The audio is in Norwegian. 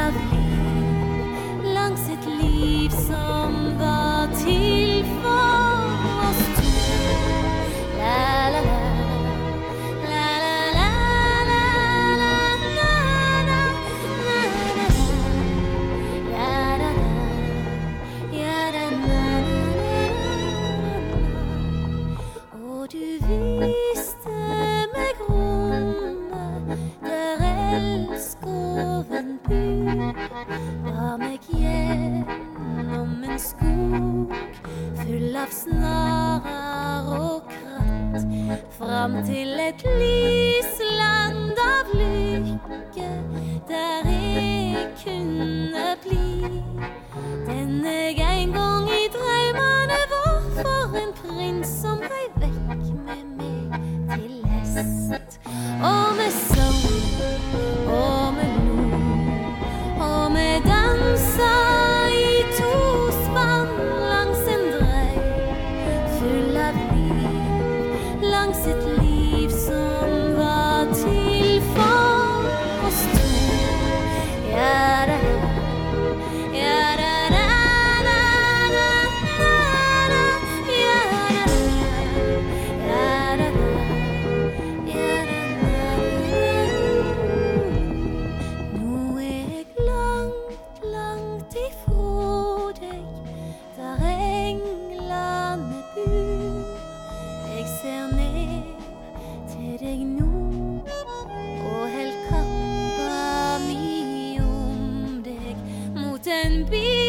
av liv, langs et liv som var til for oss to. La la la, la la la, la la la, la la la, ja da da, ja da da da. Og du viste meg rommet der elskoven bor, bar meg gjennom en skog full av snarer og kratt, fram til et lysland av lykke der jeg kunne bli den jeg en gang i drømmene var, for en prins som ble vekk med meg til hest. Og med sang, og med lo, og med dansa i to spann langs en drøy full av liv, langs et liv som var til for oss to. Ja da da, ja da da da da da, ja da da, ja da da, ja da da. Nå er jeg langt, langt ifra deg, der englene bor. Jeg ser ned til deg nå, og held kappa mi om deg mot en bil.